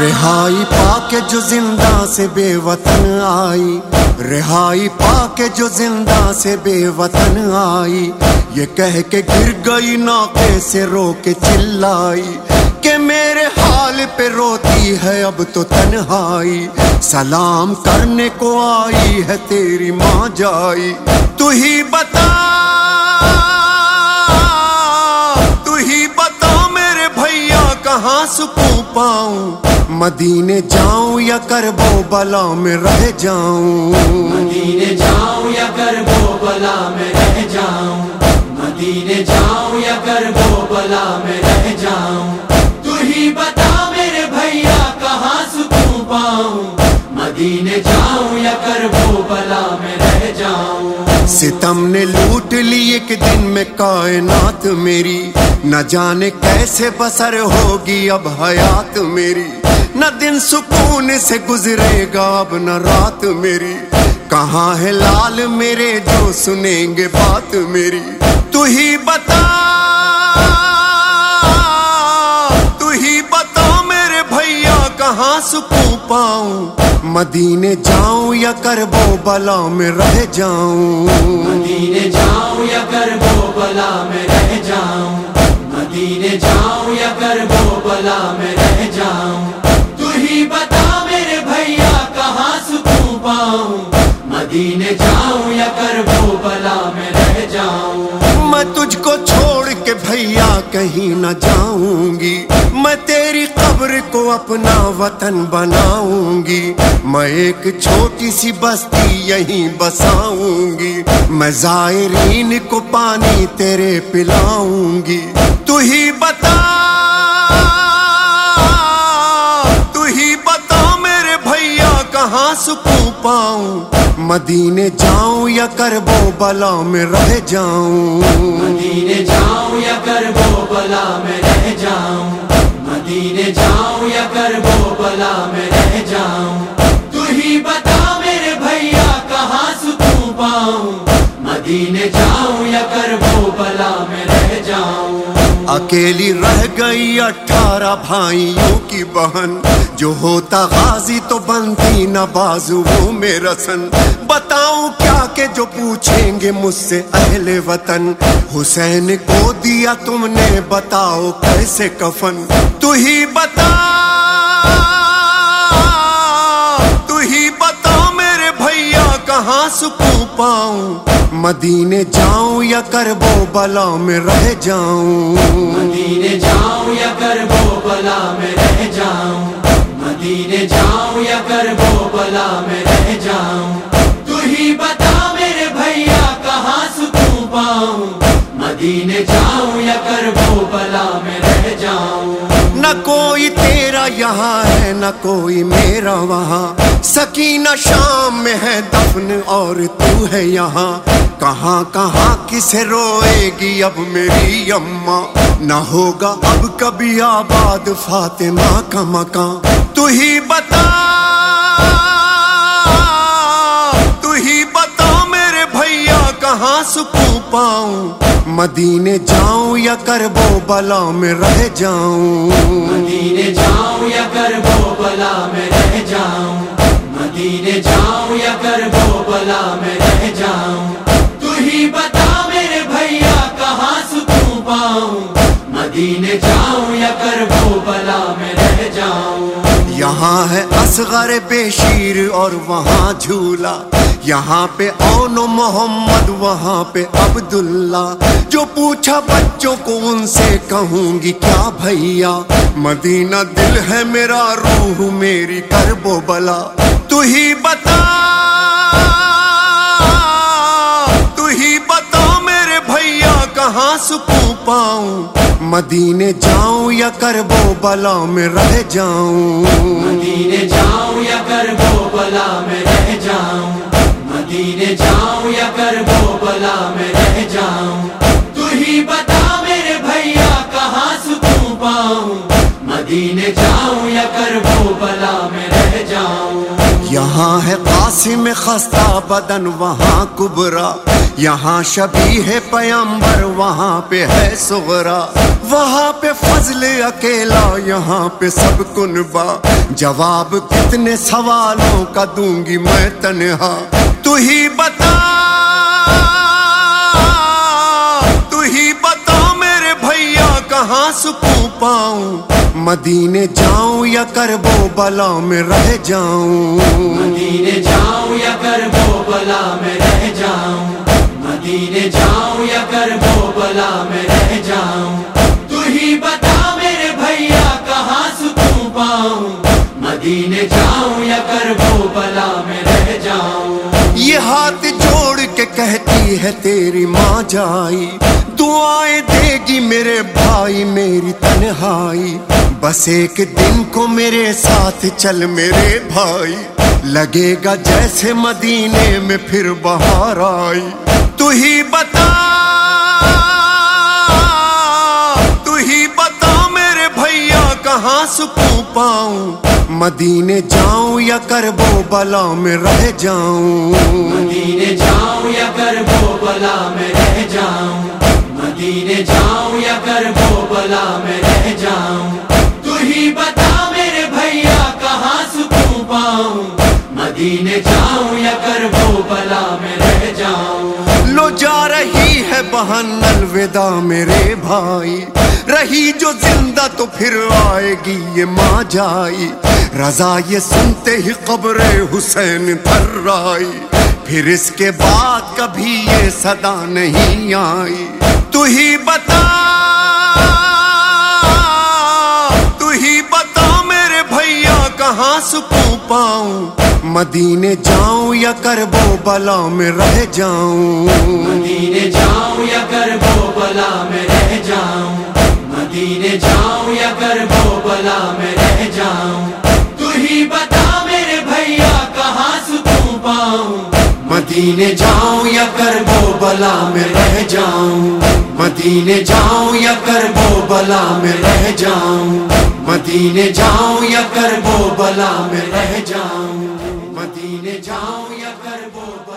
رہائی پا کے جو زندہ سے بے وطن آئی، رہائی پا کے جو زندہ سے بے وطن آئی، یہ کہہ کے گر گئی ناقے سے رو کے چلائی کہ میرے حال پہ روتی ہے اب تو تنہائی، سلام کرنے کو آئی ہے تیری ماں جائی، تو ہی بتا میرے بھیا کہاں سکون پاؤں، مدینے جاؤں یا کربو بلا میں رہ جاؤں، مدینے جاؤں یا کربو بلا میں رہ جاؤں، مدینے جاؤں یا کربو بلا میں رہ جاؤں، تو ہی بتا میرے بھیا کہاں سکون پاؤں، مدینے جاؤں یا کربو بلا میں رہ جاؤں۔ ستم نے لوٹ لی ایک دن میں کائنات میری، نہ جانے کیسے بسر ہوگی اب حیات میری، نہ دن سکون سے گزرے گا اب نہ رات میری، کہاں ہے لال میرے جو سنیں گے بات میری، تو ہی بتا میرے بھیا کہاں سکون پاؤں، مدینے جاؤں یا کربو بلا میں رہ جاؤں، مدینے جاؤں یا کربو بلا میں رہ جاؤں، مدینے جاؤں یا کربو بلا میں رہ جاؤں، تو ہی بتا میرے بھیا کہاں سکون پاؤں، مدینے جاؤں یا کربو بلا میں رہ جاؤں۔ میں تجھ کو چھوڑ کے بھیا کہیں نہ جاؤں گی، میں تیری قبر کو اپنا وطن بناؤں گی، میں ایک چھوٹی سی بستی یہیں بساؤں گی، میں زائرین کو پانی تیرے پلاؤں گی، تو ہی بتا میرے بھیا کہاں سکون پاؤں، مدینے جاؤں یا کربو بلا میں رہ جاؤں، مدینے جاؤں یا کربو بلا میں رہ جاؤں، مدینے جاؤں یا کربو بلا میں رہ جاؤں، تو ہی بتا میرے بھیا کہاں سکون پاؤں، مدینے جاؤں یا کربو بلا میں رہ جاؤں۔ اکیلی رہ گئی 18 بھائیوں کی بہن، جو ہوتا غازی تو بنتی نہ بازوؤں میں رسن، بتاؤں کیا کہ جو پوچھیں گے مجھ سے اہل وطن، حسین کو دیا تم نے بتاؤ کیسے کفن، تو ہی بتا میرے بھیا کہاں سکون پاؤں، مدینے جاؤں یا کربو بلا میں رہ جاؤں، مدینے جاؤں یا کربو بلا میں رہ جاؤں، مدینے جاؤں یا کربو بلا میں رہ جاؤں، تو ہی بتا میرے بھیا کہاں سکون پاؤں، مدینے جاؤں یا کربو بلا میں رہ جاؤں۔ نہ کوئی تیرا یہاں ہے نہ کوئی میرا وہاں، سکینہ شام میں ہے دفن اور تو ہے یہاں، کہاں کہاں کسے روئے گی اب میری اماں، نہ ہوگا اب کبھی آباد فاطمہ کا مکان، تو ہی بتا میرے بھیا کہاں سکون پاؤں، مدینے جاؤں یا کربو بلا میں رہ جاؤں، مدینے جاؤں یا کربو بلا میں رہ جاؤں، مدینے جاؤں یا کربو بلا میں رہ جاؤں، تو ہی بتا میرے بھیا کہاں سکون پاؤں، مدینے جاؤں یا کربو بلا میں رہ جاؤں۔ یہاں ہے اصغر بشیر اور وہاں جھولا، یہاں پہ اون و محمد وہاں پہ عبداللہ، جو پوچھا بچوں کو ان سے کہوں گی کیا بھیا، مدینہ دل ہے میرا روح میری کربو بلا، تو ہی بتا میرے بھیا کہاں سکون پاؤں، مدینے جاؤں یا کربو بلا میں رہ جاؤں، مدینے جاؤں یا کربو بلا میں رہ جاؤں، مدینے جاؤں یا کربو بلا میں رہ جاؤں، تو ہی بتا میرے بھیا کہاں سکون پاؤں، مدینے جاؤں یا کربو بلا میں رہ جاؤں۔ یہاں ہے قاسم خستہ بدن وہاں کبرا، یہاں شبیہ پیامبر وہاں پہ ہے صغرا، وہاں پہ فضل اکیلا یہاں پہ سب کنبا، جواب کتنے سوالوں کا دوں گی میں تنہا، تو ہی بتا میرے بھیا کہاں سکون پاؤں، مدینے جاؤں یا کربو بلا میں رہ جاؤں، مدینے جاؤں یا کربو بلا میں رہ جاؤں، مدینے جاؤں یا کربو بلا میں رہ جاؤں، تو ہی بتا میرے بھیا کہاں سکون پاؤں، مدینے جاؤں یا کربو بلا میں رہ جاؤں۔ یہ ہاتھ جوڑ کے کہتی ہے تیری ماں جائی، دعائیں دے گی میرے بھائی میری تنہائی، بس ایک دن کو میرے ساتھ چل میرے بھائی، لگے گا جیسے مدینے میں پھر بہار آئی، تو ہی بتا میرے بھیا کہاں سکون پاؤں، مدینے جاؤں یا کربو بلا میں رہ جاؤں، مدینے جاؤں یا کربو بلا میں رہ جاؤں، مدینے جاؤں یا کربو بلا میں رہ جاؤں، تو ہی بتا میرے بھیا کہاں سکون پاؤں، مدینے جاؤں یا کربو بلا میں رہ جاؤں۔ لو جا رہی ہے بہن الوداع میرے بھائی، رہی جو زندہ تو پھر آئے گی یہ ماں جائی، رضا یہ سنتے ہی قبر حسین تھر آئی، پھر اس کے بعد کبھی یہ صدا نہیں آئی، تو ہی بتا میرے بھیا کہاں سکون پاؤں، مدینے جاؤں یا کربو بلا میں رہ جاؤں، مدینے جاؤں یا کربو بلا میں رہ جاؤں، مدینے جاؤں یا کربو بلا میں رہ جاؤں، تو ہی بتا میرے بھیا کہاں سکون پاؤں، مدینے جاؤں یا کربو بلا میں رہ جاؤں، مدینے جاؤں یا کربو بلا میں رہ جاؤں، مدینے جاؤں یا کربو بلا میں رہ جاؤں، مدینے جاؤں یا کربو